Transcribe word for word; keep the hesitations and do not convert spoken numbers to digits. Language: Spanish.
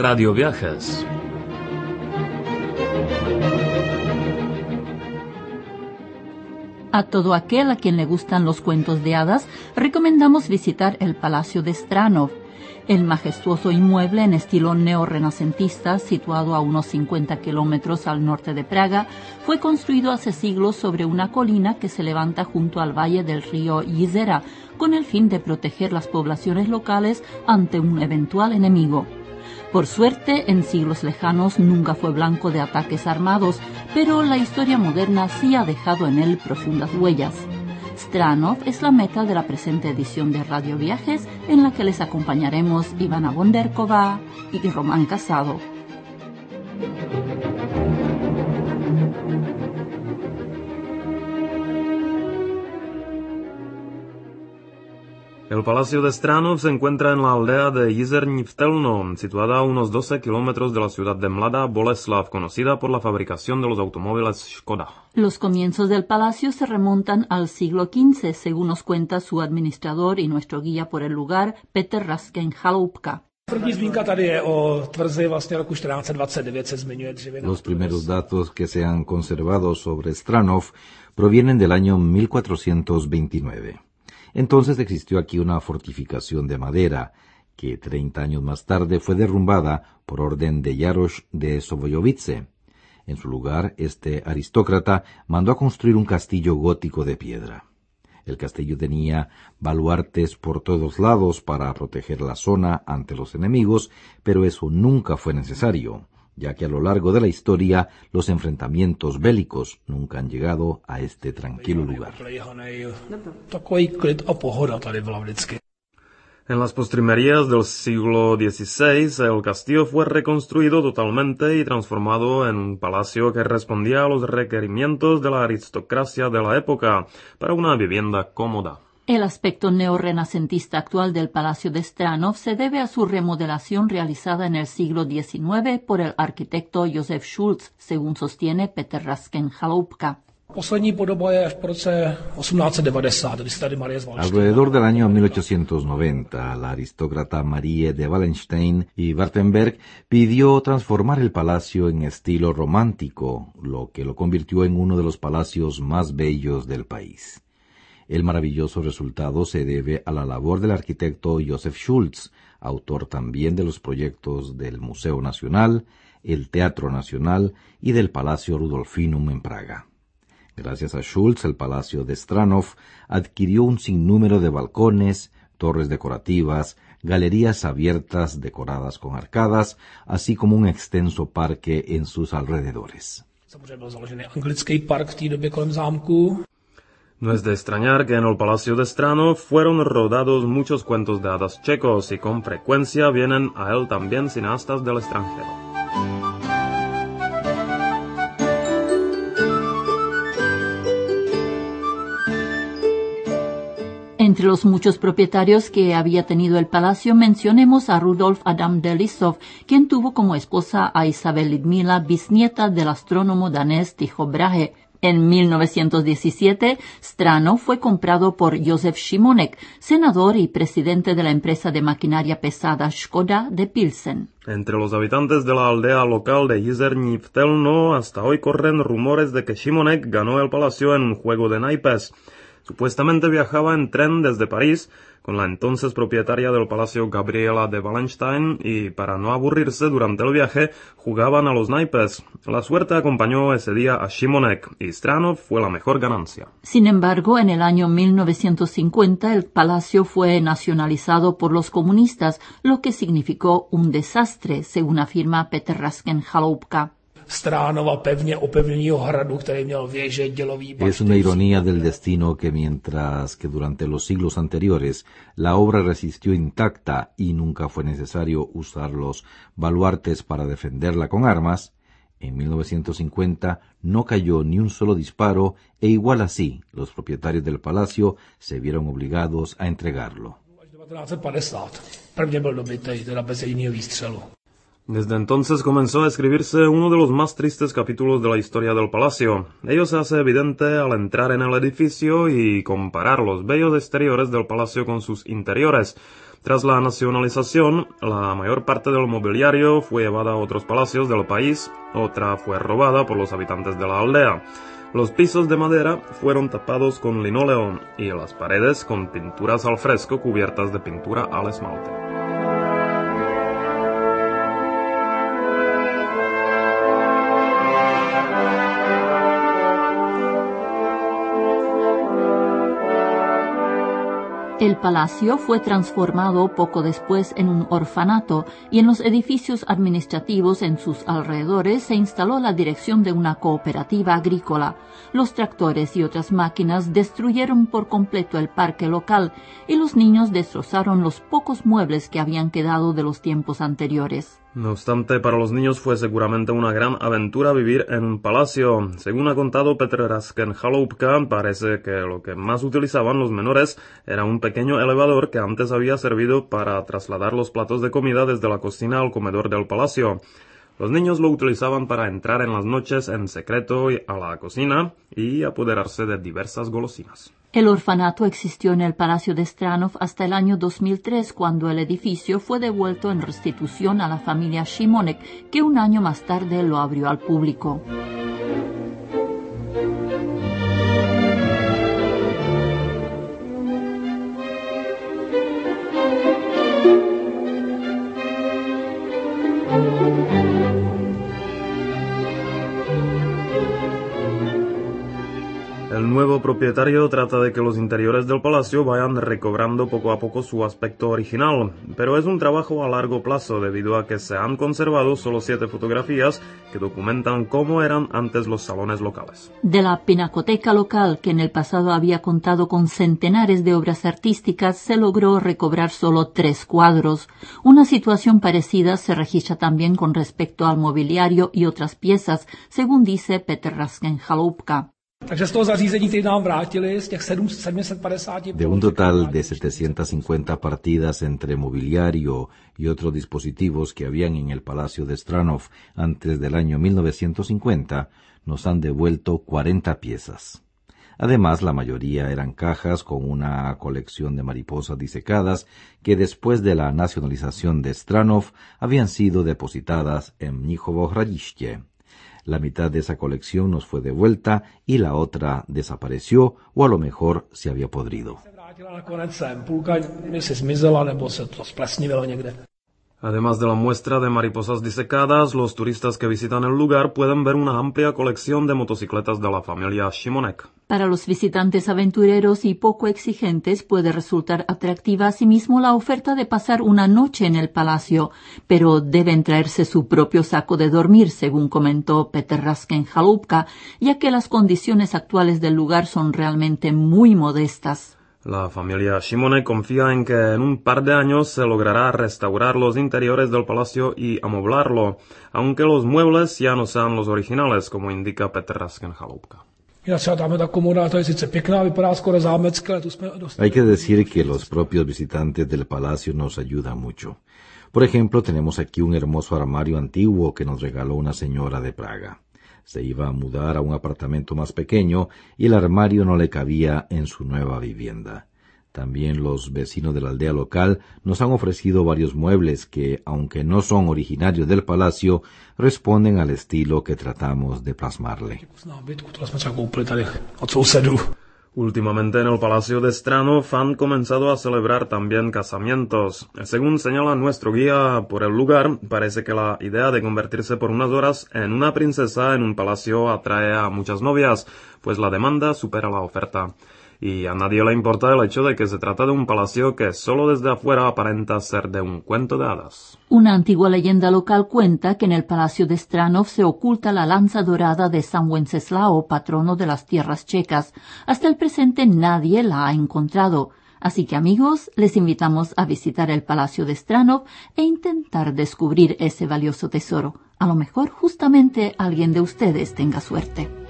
Radio Viajes. A todo aquel a quien le gustan los cuentos de hadas, recomendamos visitar el Palacio de Stranov. El majestuoso inmueble en estilo neorrenacentista, situado a unos cincuenta kilómetros al norte de Praga, fue construido hace siglos sobre una colina que se levanta junto al valle del río Jizera, con el fin de proteger las poblaciones locales ante un eventual enemigo. Por suerte, en siglos lejanos nunca fue blanco de ataques armados, pero la historia moderna sí ha dejado en él profundas huellas. Stranov es la meta de la presente edición de Radio Viajes, en la que les acompañaremos Ivana Bonderkova y Román Casado. El Palacio de Stranov se encuentra en la aldea de Jizerní Vtelno, situada a unos doce kilómetros de la ciudad de Mladá Boleslav, conocida por la fabricación de los automóviles Škoda. Los comienzos del palacio se remontan al siglo quince, según nos cuenta su administrador y nuestro guía por el lugar, Petr Rasken-Chaloupka. Los primeros datos que se han conservado sobre Stranov provienen del año mil cuatrocientos veintinueve. Entonces existió aquí una fortificación de madera, que treinta años más tarde fue derrumbada por orden de Jarosz de Sobojovice. En su lugar, este aristócrata mandó a construir un castillo gótico de piedra. El castillo tenía baluartes por todos lados para proteger la zona ante los enemigos, pero eso nunca fue necesario, ya que a lo largo de la historia los enfrentamientos bélicos nunca han llegado a este tranquilo lugar. En las postrimerías del siglo dieciséis, el castillo fue reconstruido totalmente y transformado en un palacio que respondía a los requerimientos de la aristocracia de la época para una vivienda cómoda. El aspecto neorrenacentista actual del Palacio de Stranov se debe a su remodelación realizada en el siglo diecinueve por el arquitecto Josef Schulz, según sostiene Petr Rasken-Chaloupka. Alrededor del año mil ochocientos noventa, la aristócrata Marie de Wallenstein y Wartenberg pidió transformar el palacio en estilo romántico, lo que lo convirtió en uno de los palacios más bellos del país. El maravilloso resultado se debe a la labor del arquitecto Josef Schulz, autor también de los proyectos del Museo Nacional, el Teatro Nacional y del Palacio Rudolfinum en Praga. Gracias a Schulz, el Palacio de Stranov adquirió un sinnúmero de balcones, torres decorativas, galerías abiertas decoradas con arcadas, así como un extenso parque en sus alrededores. No es de extrañar que en el Palacio de Stranov fueron rodados muchos cuentos de hadas checos y con frecuencia vienen a él también cineastas del extranjero. Entre los muchos propietarios que había tenido el palacio, mencionemos a Rudolf Adam de Lissov, quien tuvo como esposa a Isabel Lidmila, bisnieta del astrónomo danés Tycho Brahe. En mil novecientos diecisiete, Stranov fue comprado por Josef Šimonek, senador y presidente de la empresa de maquinaria pesada Škoda de Pilsen. Entre los habitantes de la aldea local de Jizerní Vtelno, hasta hoy corren rumores de que Šimonek ganó el palacio en un juego de naipes. Supuestamente viajaba en tren desde París con la entonces propietaria del palacio Gabriela de Wallenstein y para no aburrirse durante el viaje jugaban a los naipes. La suerte acompañó ese día a Šimonek y Stranov fue la mejor ganancia. Sin embargo, en el año mil novecientos cincuenta el palacio fue nacionalizado por los comunistas, lo que significó un desastre, según afirma Petr Rasken-Chaloupka. Es una ironía del destino que mientras que durante los siglos anteriores la obra resistió intacta y nunca fue necesario usar los baluartes para defenderla con armas, en mil novecientos cincuenta no cayó ni un solo disparo e igual así los propietarios del palacio se vieron obligados a entregarlo. Desde entonces comenzó a escribirse uno de los más tristes capítulos de la historia del palacio. Ello se hace evidente al entrar en el edificio y comparar los bellos exteriores del palacio con sus interiores. Tras la nacionalización, la mayor parte del mobiliario fue llevada a otros palacios del país, otra fue robada por los habitantes de la aldea. Los pisos de madera fueron tapados con linóleo y las paredes con pinturas al fresco cubiertas de pintura al esmalte. El palacio fue transformado poco después en un orfanato y en los edificios administrativos en sus alrededores se instaló la dirección de una cooperativa agrícola. Los tractores y otras máquinas destruyeron por completo el parque local y los niños destrozaron los pocos muebles que habían quedado de los tiempos anteriores. No obstante, para los niños fue seguramente una gran aventura vivir en un palacio. Según ha contado Petr Rasken-Chaloupka, parece que lo que más utilizaban los menores era un pequeño elevador que antes había servido para trasladar los platos de comida desde la cocina al comedor del palacio. Los niños lo utilizaban para entrar en las noches en secreto a la cocina y apoderarse de diversas golosinas. El orfanato existió en el Palacio de Stranov hasta el año dos mil tres, cuando el edificio fue devuelto en restitución a la familia Šimonek, que un año más tarde lo abrió al público. El nuevo propietario trata de que los interiores del palacio vayan recobrando poco a poco su aspecto original, pero es un trabajo a largo plazo debido a que se han conservado solo siete fotografías que documentan cómo eran antes los salones locales. De la pinacoteca local, que en el pasado había contado con centenares de obras artísticas, se logró recobrar solo tres cuadros. Una situación parecida se registra también con respecto al mobiliario y otras piezas, según dice Petr Rasken-Chaloupka. De un total de setecientas cincuenta partidas entre mobiliario y otros dispositivos que habían en el Palacio de Stranov antes del año mil novecientos cincuenta, nos han devuelto cuarenta piezas. Además, la mayoría eran cajas con una colección de mariposas disecadas que después de la nacionalización de Stranov habían sido depositadas en Mnichovo Hradiště. La mitad de esa colección nos fue devuelta y la otra desapareció o a lo mejor se había podrido. Además de la muestra de mariposas disecadas, los turistas que visitan el lugar pueden ver una amplia colección de motocicletas de la familia Šimonek. Para los visitantes aventureros y poco exigentes puede resultar atractiva asimismo la oferta de pasar una noche en el palacio, pero deben traerse su propio saco de dormir, según comentó Petr Rasken-Chaloupka, ya que las condiciones actuales del lugar son realmente muy modestas. La familia Šimonek confía en que en un par de años se logrará restaurar los interiores del palacio y amoblarlo, aunque los muebles ya no sean los originales, como indica Petr Rasken-Chaloupka. Hay que decir que los propios visitantes del palacio nos ayudan mucho. Por ejemplo, tenemos aquí un hermoso armario antiguo que nos regaló una señora de Praga. Se iba a mudar a un apartamento más pequeño y el armario no le cabía en su nueva vivienda. También los vecinos de la aldea local nos han ofrecido varios muebles que, aunque no son originarios del palacio, responden al estilo que tratamos de plasmarle. Últimamente en el Palacio de Stranov han comenzado a celebrar también casamientos. Según señala nuestro guía por el lugar, parece que la idea de convertirse por unas horas en una princesa en un palacio atrae a muchas novias, pues la demanda supera la oferta. Y a nadie le importa el hecho de que se trata de un palacio que solo desde afuera aparenta ser de un cuento de hadas. Una antigua leyenda local cuenta que en el Palacio de Stranov se oculta la lanza dorada de San Wenceslao, patrono de las tierras checas. Hasta el presente nadie la ha encontrado. Así que, amigos, les invitamos a visitar el Palacio de Stranov e intentar descubrir ese valioso tesoro. A lo mejor justamente alguien de ustedes tenga suerte.